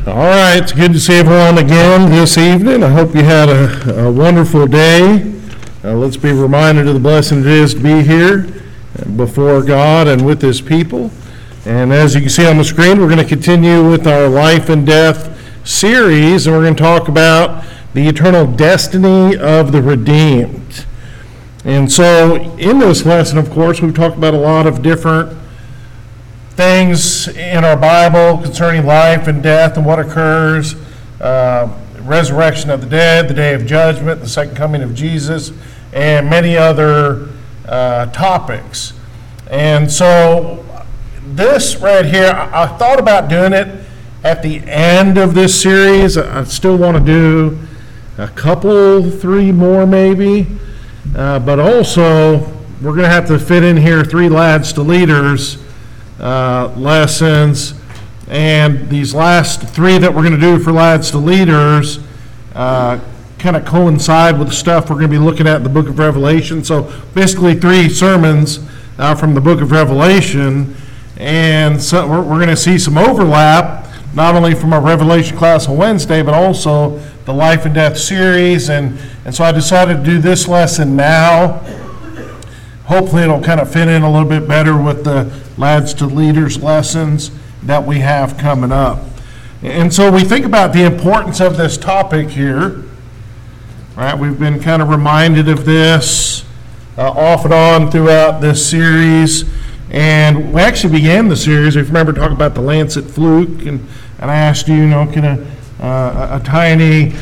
All right, it's good to see everyone again this evening. I hope you had a wonderful day. Let's be reminded of the blessing it is to be here before God and with His people. And as you can see on the screen, we're going to continue with our Life and Death series, and we're going to talk about the eternal destiny of the redeemed. And so in this lesson, of course, we've talked about a lot of different things in our Bible concerning life and death and what occurs, resurrection of the dead, the day of judgment, the second coming of Jesus, and many other topics. And so this right here, I thought about doing it at the end of this series. I still want to do a couple, three more maybe, but also we're going to have to fit in here 3 Lads to Leaders lessons, and these last 3 that we're going to do for Lads to Leaders kind of coincide with the stuff we're going to be looking at in the book of Revelation. So basically 3 sermons from the book of Revelation, and so we're going to see some overlap, not only from our Revelation class on Wednesday, but also the Life and Death series, and so I decided to do this lesson now. Hopefully it'll kind of fit in a little bit better with the Lads to Leaders lessons that we have coming up. And so we think about the importance of this topic here, right? We've been kind of reminded of this off and on throughout this series. And we actually began the series, if you remember, talking about the Lancet fluke, and I asked you, kind of a tiny,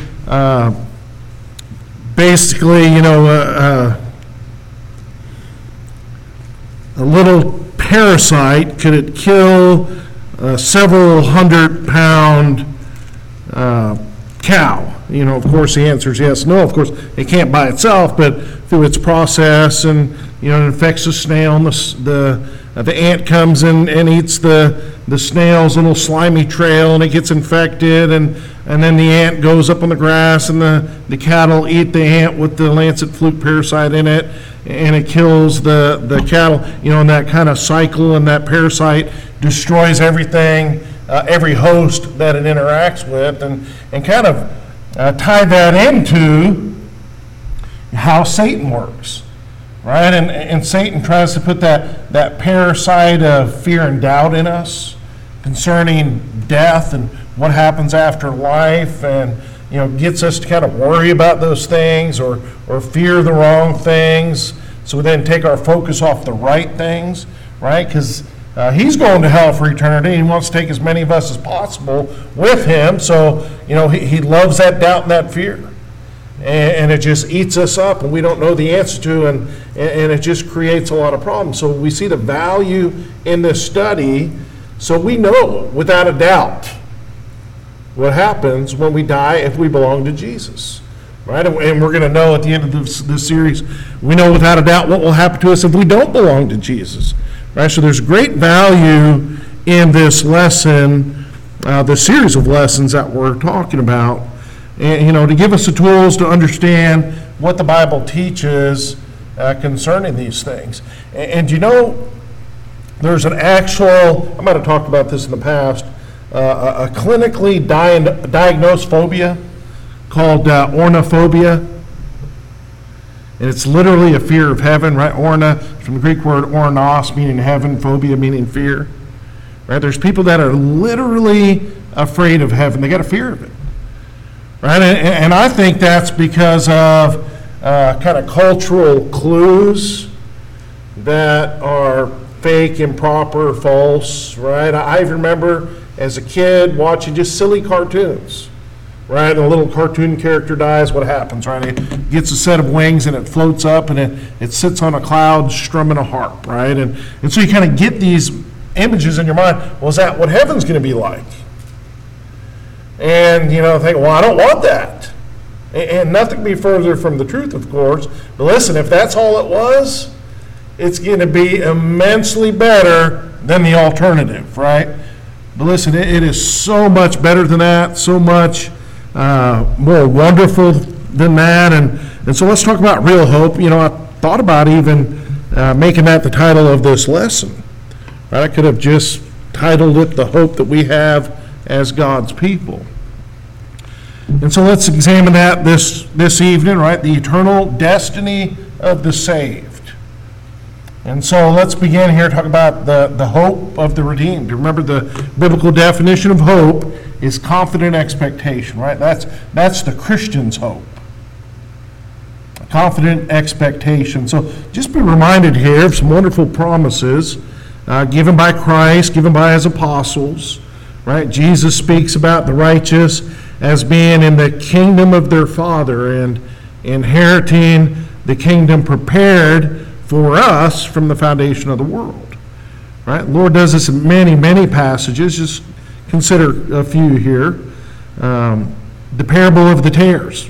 basically, a little parasite, could it kill a several 100-pound cow? Of course, the answer is yes. No, of course, it can't by itself, but through its process, and it infects the snail, and the ant comes in and eats the snail's little slimy trail, and it gets infected, and then the ant goes up on the grass, and the cattle eat the ant with the Lancet fluke parasite in it, and it kills the cattle, and that kind of cycle, and that parasite destroys everything, every host that it interacts with, and kind of tie that into how Satan works, right? And Satan tries to put that parasite of fear and doubt in us concerning death and what happens after life, and gets us to kind of worry about those things or fear the wrong things, so we then take our focus off the right things, right? Because he's going to hell for eternity, and he wants to take as many of us as possible with him. So he loves that doubt and that fear, and it just eats us up, and we don't know the answer to, and it just creates a lot of problems. So we see the value in this study, so we know without a doubt what happens when we die if we belong to Jesus, right? And we're going to know at the end of this series, we know without a doubt what will happen to us if we don't belong to Jesus, right? So there's great value in this lesson, the series of lessons that we're talking about, and to give us the tools to understand what the Bible teaches concerning these things. And there's an actual, I might have talked about this in the past, a clinically diagnosed phobia called ornophobia, and it's literally a fear of heaven, right? Orna, from the Greek word ornos, meaning heaven, phobia meaning fear, right? There's people that are literally afraid of heaven. They got a fear of it, right? And I think that's because of kind of cultural clues that are fake, improper, false, right? I remember as a kid watching just silly cartoons, right? And a little cartoon character dies, what happens, right? It gets a set of wings and it floats up and it sits on a cloud strumming a harp, right? And so you kind of get these images in your mind. Well, is that what heaven's going to be like? And, think, well, I don't want that. And nothing can be further from the truth, of course. But listen, if that's all it was, it's going to be immensely better than the alternative, right? But listen, it is so much better than that, so much more wonderful than that. And so let's talk about real hope. I thought about even making that the title of this lesson. Right? I could have just titled it "The Hope That We Have as God's people. And so let's examine that this evening, right? The eternal destiny of the saved. And so let's begin here to talk about the hope of the redeemed. Remember, the biblical definition of hope is confident expectation, right? That's the Christian's hope. Confident expectation. So just be reminded here of some wonderful promises given by Christ, given by his apostles, right? Jesus speaks about the righteous as being in the kingdom of their Father and inheriting the kingdom prepared for us from the foundation of the world, right? The Lord does this in many, many passages. Just consider a few here. The parable of the tares.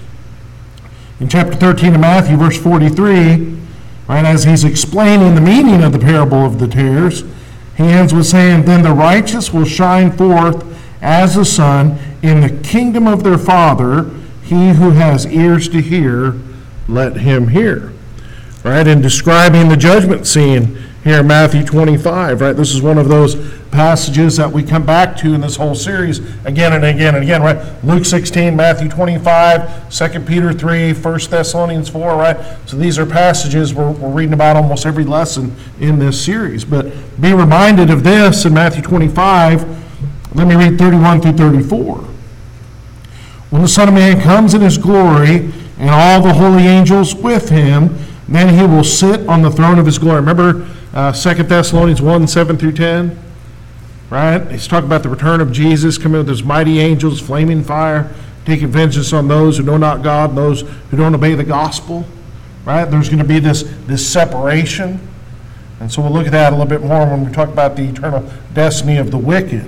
In chapter 13 of Matthew, verse 43, right, as he's explaining the meaning of the parable of the tares, he ends with saying, "Then the righteous will shine forth as the sun in the kingdom of their Father. He who has ears to hear, let him hear." Right, in describing the judgment scene here in Matthew 25, right, this is one of those passages that we come back to in this whole series again and again and again, right? Luke 16, Matthew 25, 2 Peter 3, 1 Thessalonians 4, right? So these are passages we're reading about almost every lesson in this series. But be reminded of this in Matthew 25. Let me read 31 through 34. "When the Son of Man comes in his glory and all the holy angels with him, then he will sit on the throne of his glory." Remember 2 Thessalonians 1, 7 through 10? Right? He's talking about the return of Jesus coming with his mighty angels, flaming fire, taking vengeance on those who know not God, and those who don't obey the gospel. Right? There's going to be this separation. And so we'll look at that a little bit more when we talk about the eternal destiny of the wicked.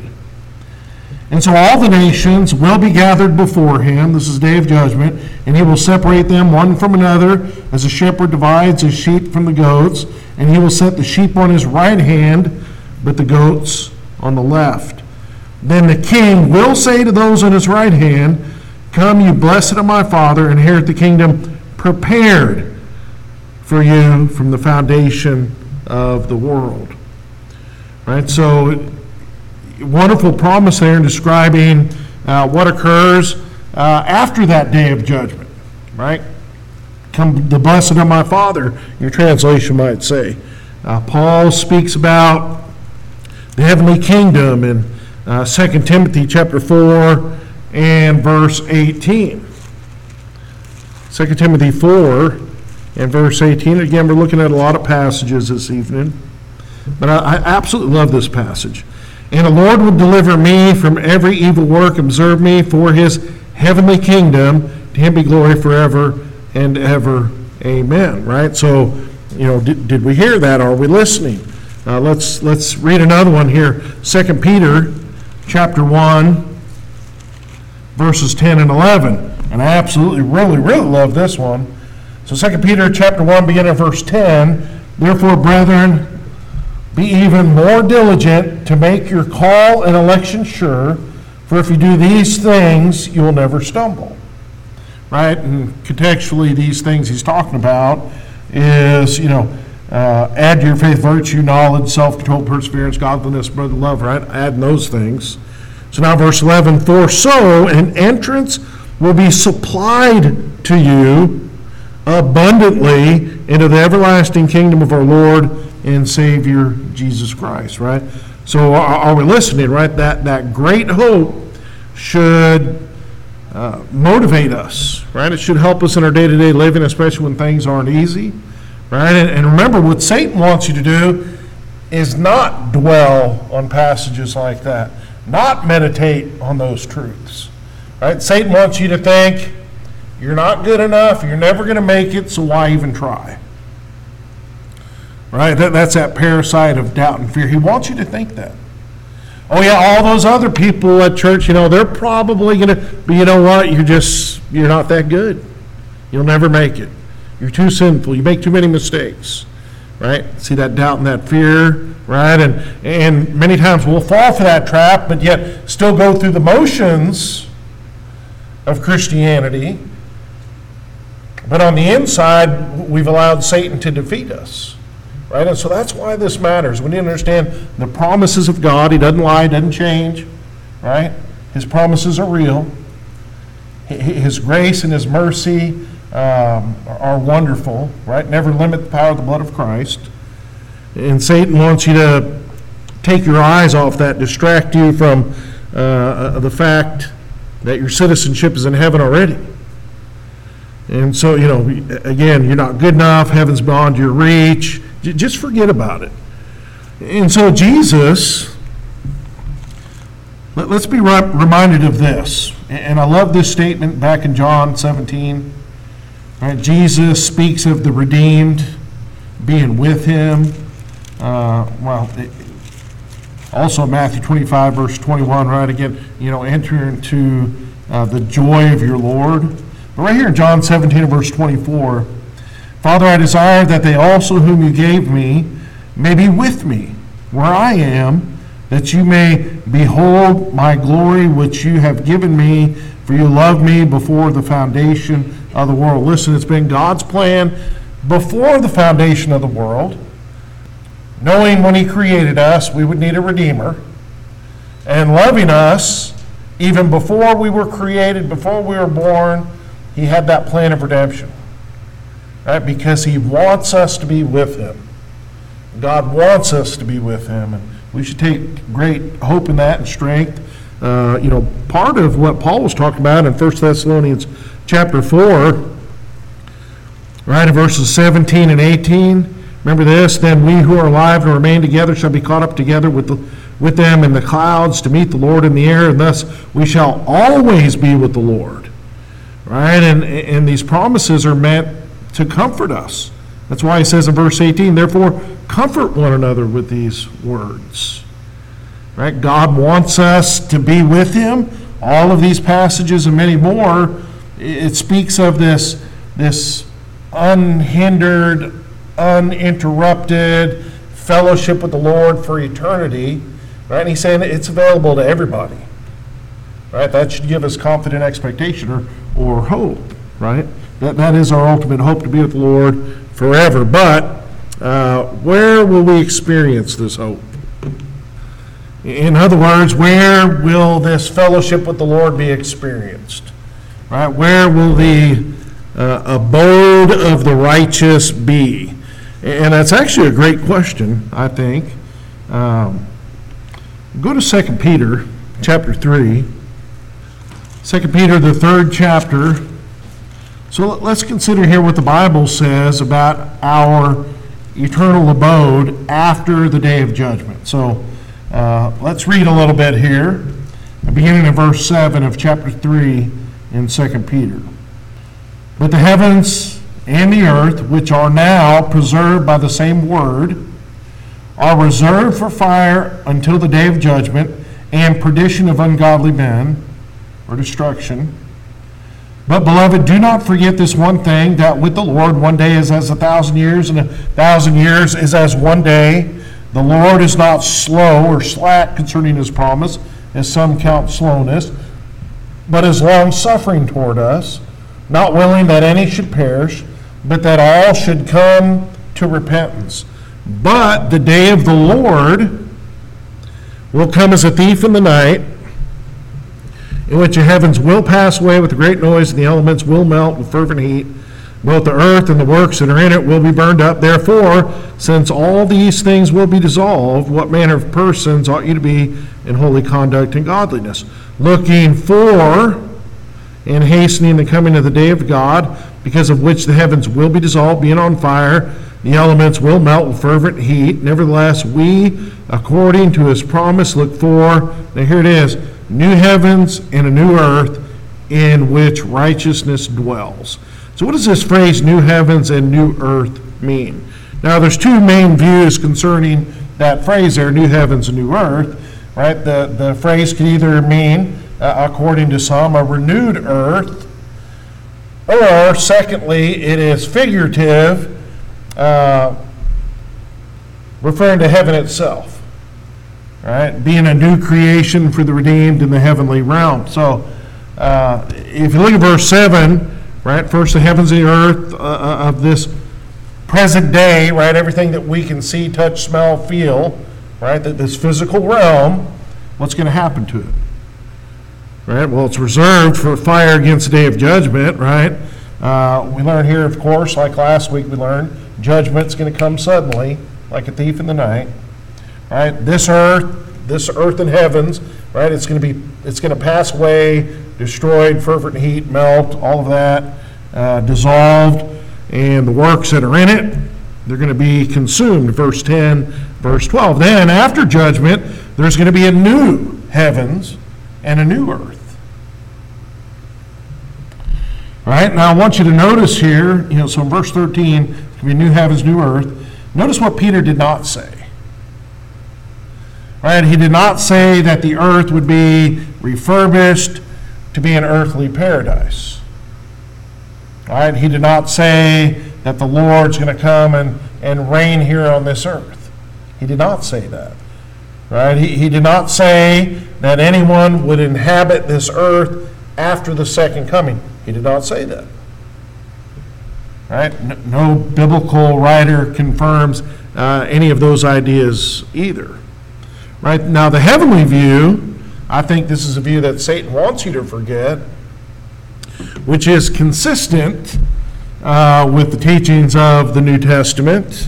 "And so all the nations will be gathered before him," this is the day of judgment, "and he will separate them one from another, as a shepherd divides his sheep from the goats, and he will set the sheep on his right hand, but the goats on the left. Then the king will say to those on his right hand, 'Come, you blessed of my Father, inherit the kingdom prepared for you from the foundation of the world.'" Right? So, wonderful promise there in describing what occurs after that day of judgment, right? "Come, the blessed of my Father," your translation might say. Paul speaks about the heavenly kingdom in 2 Timothy chapter 4 and verse 18. 2 Timothy 4 and verse 18. Again, we're looking at a lot of passages this evening, but I absolutely love this passage. "And the Lord will deliver me from every evil work, observe me for his heavenly kingdom. To him be glory forever and ever. Amen." Right? So, did we hear that? Are we listening? Let's read another one here. 2 Peter chapter 1, verses 10 and 11. And I absolutely, really, really love this one. So 2 Peter chapter 1, beginning at verse 10, "Therefore, brethren, be even more diligent to make your call and election sure, for if you do these things, you will never stumble." Right? And contextually, these things he's talking about is, add to your faith virtue, knowledge, self-control, perseverance, godliness, brotherly love, right? Adding those things. So now verse 11, "For so an entrance will be supplied to you abundantly into the everlasting kingdom of our Lord and Savior Jesus Christ," right? So are we listening, right? That great hope should motivate us, right? It should help us in our day-to-day living, especially when things aren't easy, right? And remember, what Satan wants you to do is not dwell on passages like that, not meditate on those truths, right? Satan wants you to think, you're not good enough, you're never going to make it, so why even try? Right? That's that parasite of doubt and fear. He wants you to think that. Oh yeah, all those other people at church, they're probably going to, but you know what? You're not that good. You'll never make it. You're too sinful. You make too many mistakes. Right? See that doubt and that fear, right? And many times we'll fall for that trap, but yet still go through the motions of Christianity. But on the inside, we've allowed Satan to defeat us. Right? And so that's why this matters. We need to understand the promises of God. He doesn't lie, doesn't change. Right? His promises are real. His grace and His mercy are wonderful, right? Never limit the power of the blood of Christ. And Satan wants you to take your eyes off that, distract you from the fact that your citizenship is in heaven already. And so, again, you're not good enough, heaven's beyond your reach. Just forget about it. And so Jesus, let's be reminded of this. And I love this statement back in John 17. Right? Jesus speaks of the redeemed being with Him. Also Matthew 25, verse 21, right? Again, enter into the joy of your Lord. But right here in John 17, verse 24, Father, I desire that they also whom you gave me may be with me where I am, that you may behold my glory which you have given me, for you loved me before the foundation of the world. Listen, it's been God's plan before the foundation of the world, knowing when He created us we would need a Redeemer, and loving us even before we were created, before we were born. He had that plan of redemption, right? Because He wants us to be with Him. God wants us to be with Him, and we should take great hope in that and strength. Part of what Paul was talking about in 1 Thessalonians chapter 4, right, in verses 17 and 18. Remember this: then we who are alive and remain together shall be caught up together with them in the clouds to meet the Lord in the air, and thus we shall always be with the Lord. Right? And these promises are meant to comfort us. That's why He says in verse 18, therefore comfort one another with these words. Right? God wants us to be with Him. All of these passages and many more, it speaks of this unhindered, uninterrupted fellowship with the Lord for eternity. Right? And He's saying it's available to everybody. Right? That should give us confident expectation or hope, right? That is our ultimate hope, to be with the Lord forever. But where will we experience this hope? In other words, where will this fellowship with the Lord be experienced? Right? Where will the abode of the righteous be? And that's actually a great question, I think. Go to 2 Peter chapter 3. 2 Peter, the 3rd chapter. So let's consider here what the Bible says about our eternal abode after the day of judgment. So let's read a little bit here, beginning in verse 7 of chapter 3 in 2 Peter. But the heavens and the earth, which are now preserved by the same word, are reserved for fire until the day of judgment and perdition of ungodly men, or destruction. But, beloved, do not forget this one thing, that with the Lord 1 day is as 1,000 years, and 1,000 years is as 1 day. The Lord is not slow or slack concerning His promise, as some count slowness, but is long-suffering toward us, not willing that any should perish, but that all should come to repentance. But the day of the Lord will come as a thief in the night, in which the heavens will pass away with a great noise, and the elements will melt with fervent heat. Both the earth and the works that are in it will be burned up. Therefore, since all these things will be dissolved, what manner of persons ought you to be in holy conduct and godliness, looking for and hastening the coming of the day of God, because of which the heavens will be dissolved, being on fire, the elements will melt with fervent heat. Nevertheless, we, according to His promise, look for, now here it is, new heavens and a new earth in which righteousness dwells. So what does this phrase, new heavens and new earth, mean? Now, there's two main views concerning that phrase there, new heavens and new earth, right? The phrase can either mean, according to some, a renewed earth, or secondly, it is figurative, referring to heaven itself. Right, being a new creation for the redeemed in the heavenly realm. So, if you look at verse 7, right, first the heavens and the earth of this present day, right, everything that we can see, touch, smell, feel, right, that this physical realm, what's going to happen to it? right? Well, it's reserved for fire against the day of judgment, right? We learn here, of course, like last week we learned, judgment's going to come suddenly, like a thief in the night, right? This earth and heavens, right? It's going to pass away, destroyed, fervent heat, melt, all of that, dissolved, and the works that are in it, they're going to be consumed. Verse 10, verse 12. Then, after judgment, there's going to be a new heavens and a new earth. All right, now I want you to notice here, so in verse 13, it's going to be new heavens, new earth. Notice what Peter did not say. Right? He did not say that the earth would be refurbished to be an earthly paradise. All right? He did not say that the Lord's going to come and reign here on this earth. He did not say that. Right? He did not say that anyone would inhabit this earth after the second coming. He did not say that. Right? No biblical writer confirms any of those ideas either. Right? Now, the heavenly view, I think this is a view that Satan wants you to forget, which is consistent with the teachings of the New Testament,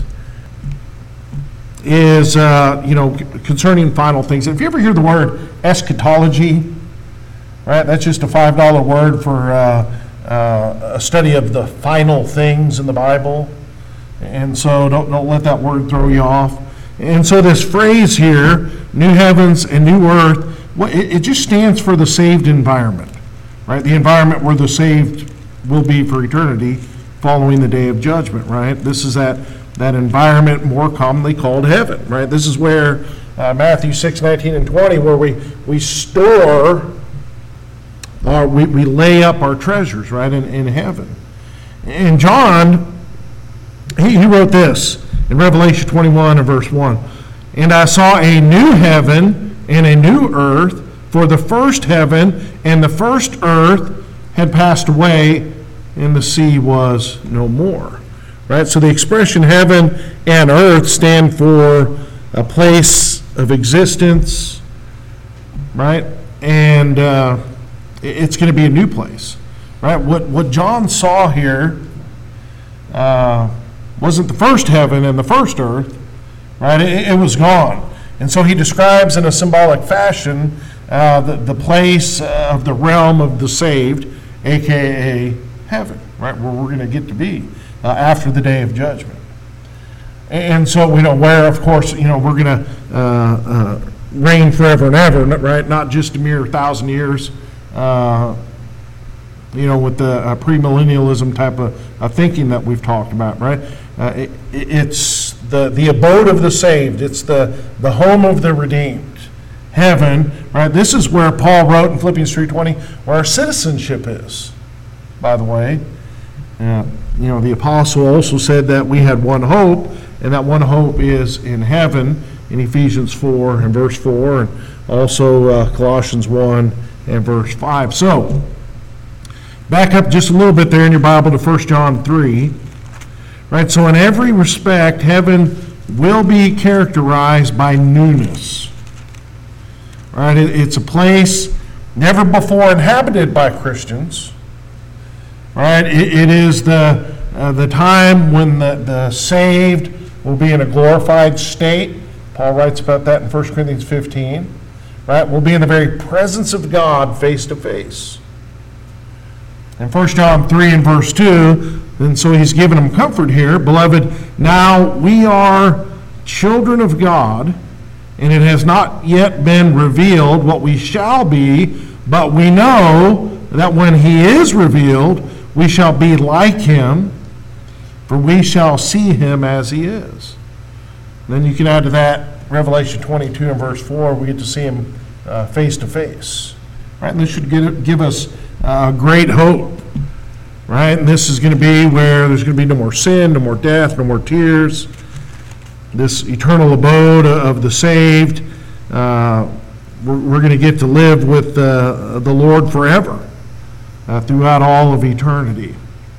is, concerning final things. If you ever hear the word eschatology, right, that's just a $5 word for a study of the final things in the Bible. And so don't let that word throw you off. And so this phrase here, new heavens and new earth, it just stands for the saved environment, right? The environment where the saved will be for eternity following the day of judgment, right? This is that environment more commonly called heaven, right? This is where Matthew 6, 19 and 20, where we store, or we lay up our treasures, right, in heaven. And John, he wrote this in Revelation 21 and verse 1. And I saw a new heaven and a new earth, for the first heaven and the first earth had passed away, and the sea was no more. Right? So the expression heaven and earth stand for a place of existence, right? And it's going to be a new place, right? What John saw here wasn't the first heaven and the first earth, right? It was gone. And so he describes in a symbolic fashion the place of the realm of the saved, a.k.a. heaven, right? Where we're going to get to be after the day of judgment. And so, where, of course, we're going to reign forever and ever, right? Not just a mere 1,000 years, with the premillennialism type of thinking that we've talked about, right? It's the abode of the saved. It's the home of the redeemed. Heaven, right? This is where Paul wrote in Philippians 3:20, where our citizenship is, by the way. The apostle also said that we had one hope, and that one hope is in heaven in Ephesians 4 and verse 4, and also Colossians 1 and verse 5. So, back up just a little bit there in your Bible to 1 John 3. Right, so in every respect, heaven will be characterized by newness. Right, it's a place never before inhabited by Christians. Right, it is the time when the saved will be in a glorified state. Paul writes about that in 1 Corinthians 15. Right, we'll be in the very presence of God face to face. In 1 John 3 and verse 2, and so he's giving them comfort here. Beloved, now we are children of God, and it has not yet been revealed what we shall be, but we know that when he is revealed, we shall be like him, for we shall see him as he is. Then you can add to that Revelation 22 and verse 4, we get to see him face to face. Right? And this should give us great hope. Right? And this is going to be where there's going to be no more sin, no more death, no more tears. This eternal abode of the saved. We're going to get to live with the Lord forever throughout all of eternity.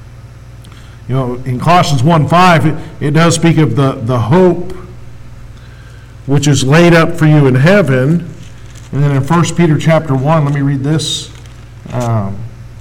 In Colossians 1:5, it does speak of the hope which is laid up for you in heaven. And then in 1 Peter chapter 1, let me read this. 1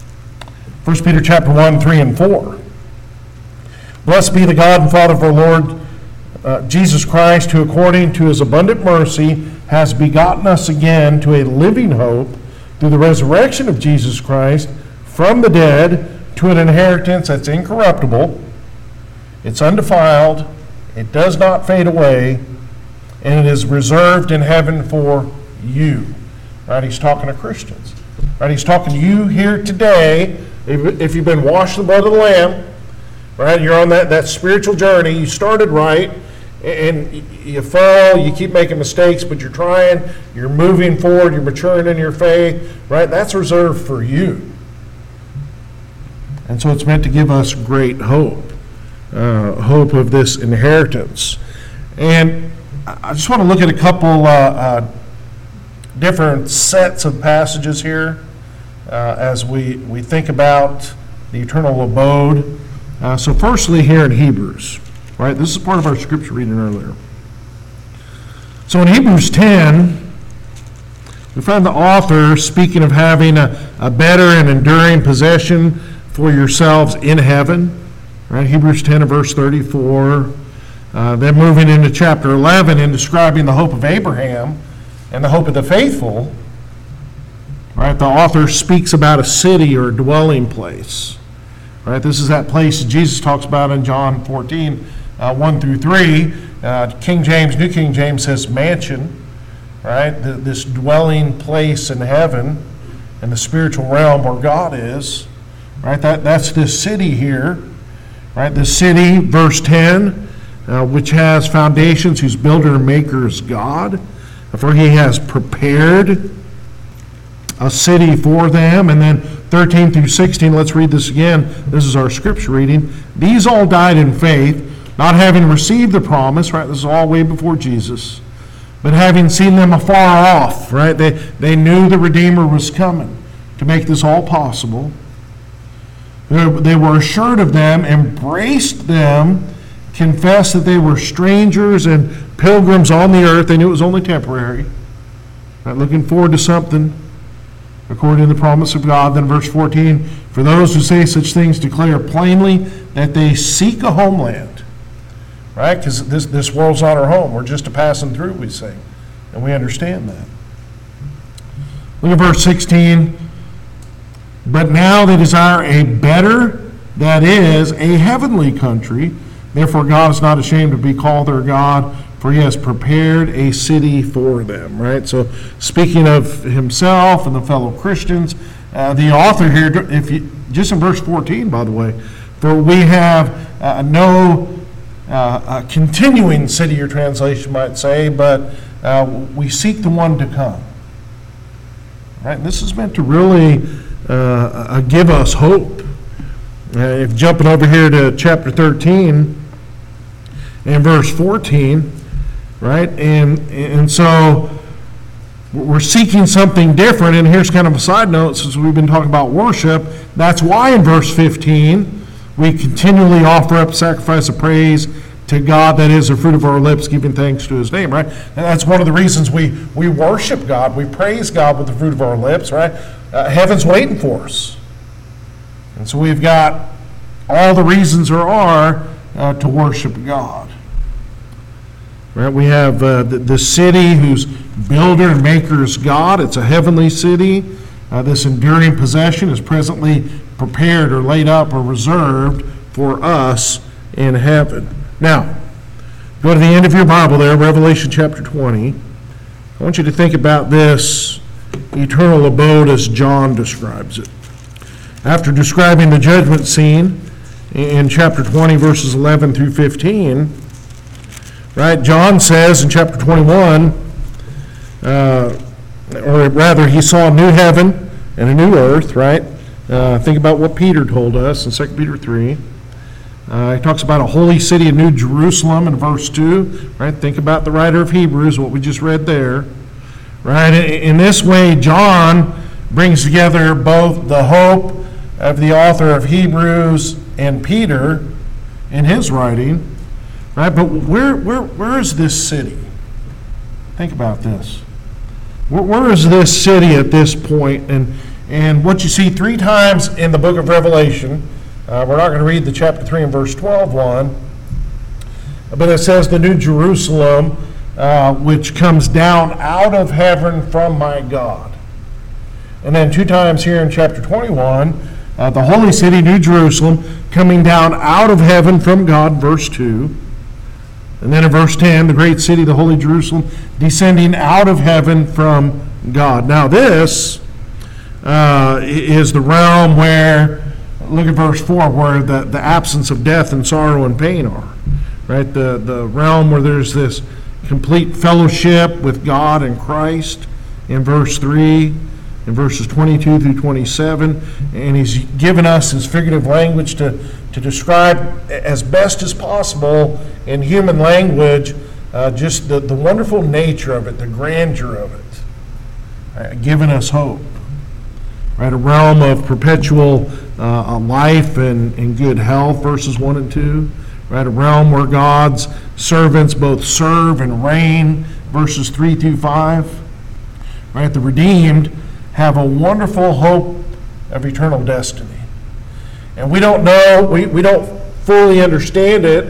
Peter chapter 1, 3 and 4. Blessed be the God and Father of our Lord Jesus Christ, who according to his abundant mercy has begotten us again to a living hope through the resurrection of Jesus Christ from the dead, to an inheritance that's incorruptible, it's undefiled, it does not fade away, and it is reserved in heaven for you. Right? He's talking to Christians. Right? He's talking to you here today. If you've been washed in the blood of the Lamb, right? You're on that spiritual journey. You started right, and you fall, you keep making mistakes, but you're trying, you're moving forward, you're maturing in your faith, right? That's reserved for you. And so it's meant to give us great hope, hope of this inheritance. And I just want to look at a couple different sets of passages here as we think about the eternal abode. So firstly here in Hebrews, right? This is part of our scripture reading earlier. So in Hebrews 10, we find the author speaking of having a better and enduring possession for yourselves in heaven, right? Hebrews 10 and verse 34. Then moving into chapter 11 and describing the hope of Abraham and the hope of the faithful, right? The author speaks about a city or a dwelling place, right? This is that place that Jesus talks about in John 14, 1 through 3. King James, New King James says mansion, right? This dwelling place in heaven in the spiritual realm where God is. Right, that's this city here, right? The city, verse 10, which has foundations, whose builder and maker is God, for he has prepared a city for them. And then 13 through 16, let's read this again. This is our scripture reading. These all died in faith, not having received the promise, right? This is all way before Jesus, but having seen them afar off, right? They knew the Redeemer was coming to make this all possible. They were assured of them, embraced them, confessed that they were strangers and pilgrims on the earth. They knew it was only temporary. Right, looking forward to something according to the promise of God. Then verse 14, for those who say such things declare plainly that they seek a homeland. Right? Because this world's not our home. We're just a passing through, we say. And we understand that. Look at verse 16. But now they desire a better, that is, a heavenly country. Therefore God is not ashamed to be called their God, for he has prepared a city for them. Right? So speaking of himself and the fellow Christians, the author here, just in verse 14, by the way, for we have no continuing city, your translation might say, but we seek the one to come. Right? And this is meant to really give us hope. If jumping over here to chapter 13 and verse 14, right? And so we're seeking something different. And here's kind of a side note, since we've been talking about worship. That's why in verse 15 we continually offer up sacrifice of praise to God, that is the fruit of our lips, giving thanks to his name, right? And that's one of the reasons we worship God. We praise God with the fruit of our lips, right? Heaven's waiting for us. And so we've got all the reasons there are to worship God. Right? We have the city whose builder and maker is God. It's a heavenly city. This enduring possession is presently prepared or laid up or reserved for us in heaven. Now, go to the end of your Bible there, Revelation chapter 20. I want you to think about this eternal abode as John describes it. After describing the judgment scene in chapter 20, verses 11 through 15, right, John says in chapter 21, or rather, he saw a new heaven and a new earth, right? Think about what Peter told us in 2 Peter 3. He talks about a holy city, a new Jerusalem in verse 2, right? Think about the writer of Hebrews, what we just read there, right? In this way, John brings together both the hope of the author of Hebrews and Peter in his writing, right? But where is this city? Think about this. Where is this city at this point? And what you see three times in the book of Revelation, we're not going to read the chapter 3 and verse 12 one, but it says the New Jerusalem, which comes down out of heaven from my God. And then two times here in chapter 21, the holy city, New Jerusalem, coming down out of heaven from God, verse 2. And then in verse 10, the great city, the holy Jerusalem, descending out of heaven from God. Now this is the realm where, look at verse 4, where the absence of death and sorrow and pain are. Right? The realm where there's this complete fellowship with God and Christ in verse 3, in verses 22 through 27. And he's given us his figurative language to describe as best as possible in human language just the wonderful nature of it, the grandeur of it, giving us hope. Right, a realm of perpetual life and good health, verses 1 and 2. Right, a realm where God's servants both serve and reign, verses 3 through 5. Right, the redeemed have a wonderful hope of eternal destiny. And we don't know, we don't fully understand it.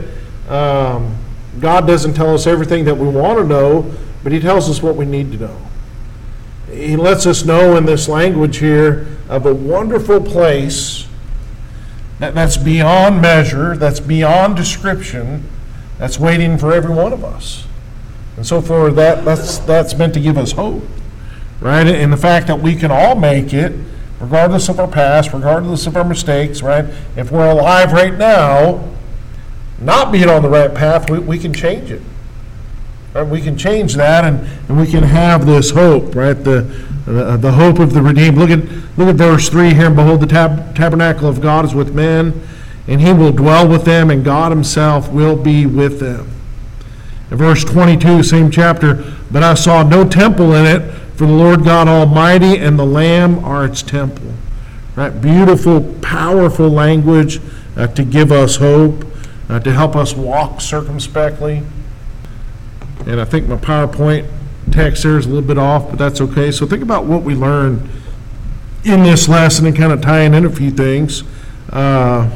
God doesn't tell us everything that we want to know, but he tells us what we need to know. He lets us know in this language here of a wonderful place that's beyond measure, that's beyond description, that's waiting for every one of us. And so for that's meant to give us hope, right? And the fact that we can all make it, regardless of our past, regardless of our mistakes, right? If we're alive right now, not being on the right path, we can change it. Right? We can change that, and we can have this hope, right? The hope of the redeemed. Look at verse 3 here. And behold, the tabernacle of God is with men, and he will dwell with them, and God himself will be with them. In verse 22, same chapter, but I saw no temple in it, for the Lord God Almighty and the Lamb are its temple. Right? Beautiful, powerful language to give us hope, to help us walk circumspectly. And I think my PowerPoint text there is a little bit off, but that's okay. So think about what we learned in this lesson and kind of tying in a few things. I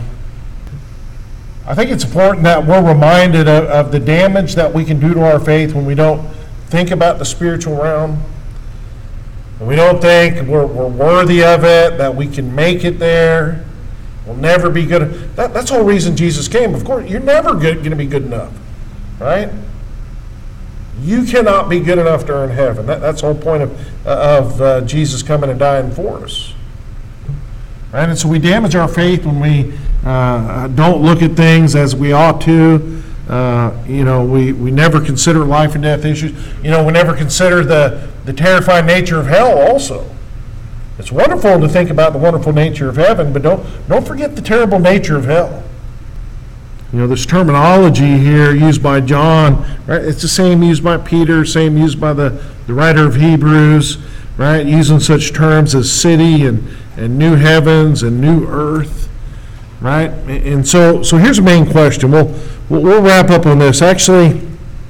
think it's important that we're reminded of the damage that we can do to our faith when we don't think about the spiritual realm. We don't think we're worthy of it, that we can make it there. We'll never be good. That's the whole reason Jesus came. Of course, you're never going to be good enough, right? You cannot be good enough to earn heaven. That's the whole point of Jesus coming and dying for us. Right? And so we damage our faith when we don't look at things as we ought to. We never consider life and death issues. We never consider the terrifying nature of hell also. It's wonderful to think about the wonderful nature of heaven, but don't forget the terrible nature of hell. This terminology here used by John, right? It's the same used by Peter, same used by the writer of Hebrews, right? Using such terms as city and new heavens and new earth, right? And so here's the main question. We'll wrap up on this. Actually,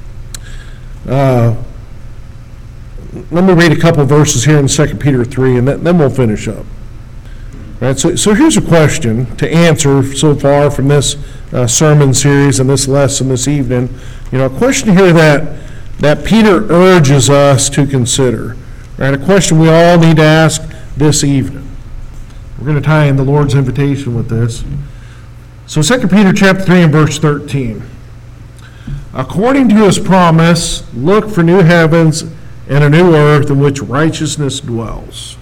let me read a couple verses here in 2 Peter 3, and then we'll finish up. Right, so here's a question to answer so far from this sermon series and this lesson this evening. A question here that Peter urges us to consider. Right, a question we all need to ask this evening. We're going to tie in the Lord's invitation with this. So 2 Peter chapter 3 and verse 13. According to his promise, look for new heavens and a new earth in which righteousness dwells.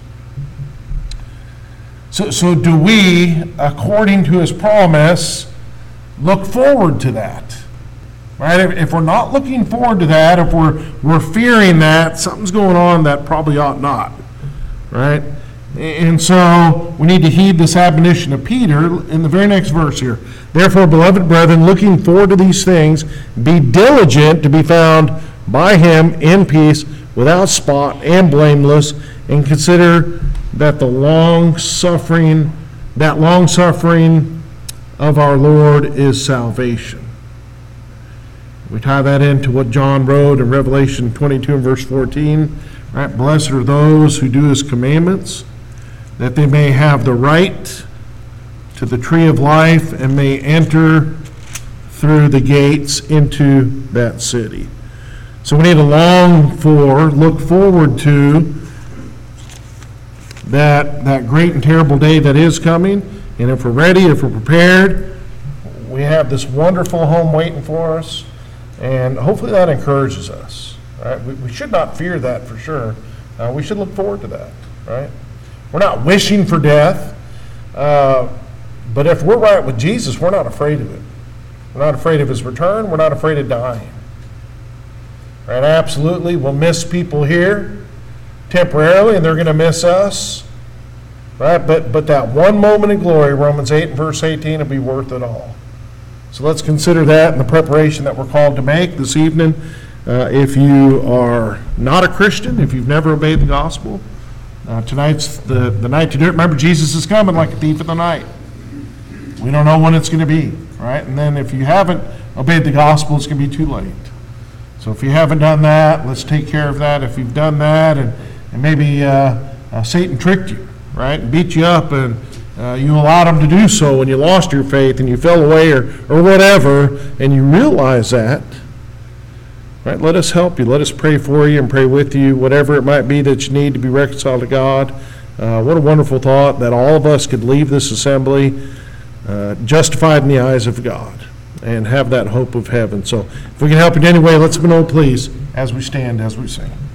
So do we, according to his promise, look forward to that? Right? If we're not looking forward to that, if we're fearing that, something's going on that probably ought not. Right? And so we need to heed this admonition of Peter in the very next verse here. Therefore, beloved brethren, looking forward to these things, be diligent to be found by him in peace, without spot and blameless, and consider that long suffering of our Lord is salvation. We tie that into what John wrote in Revelation 22 and verse 14. Right? Blessed are those who do his commandments, that they may have the right to the tree of life and may enter through the gates into that city. So we need to long for, look forward to that great and terrible day that is coming. And if we're ready, if we're prepared, we have this wonderful home waiting for us. And hopefully that encourages us. Right? We should not fear that for sure. We should look forward to that. Right? We're not wishing for death. But if we're right with Jesus, we're not afraid of it. We're not afraid of his return. We're not afraid of dying. Right? Absolutely, we'll miss people here temporarily, and they're going to miss us. Right? But that one moment in glory, Romans 8 and verse 18, will be worth it all. So let's consider that in the preparation that we're called to make this evening. If you are not a Christian, if you've never obeyed the gospel, tonight's the night to do it. Remember, Jesus is coming like a thief in the night. We don't know when it's going to be, right? And then if you haven't obeyed the gospel, it's going to be too late. So if you haven't done that, let's take care of that. If you've done that and maybe Satan tricked you, right, and beat you up, and you allowed him to do so, and you lost your faith and you fell away or whatever, and you realize that, right, let us help you. Let us pray for you and pray with you, whatever it might be that you need to be reconciled to God. What a wonderful thought that all of us could leave this assembly justified in the eyes of God and have that hope of heaven. So if we can help in any way, let's be known, please, as we stand, as we sing.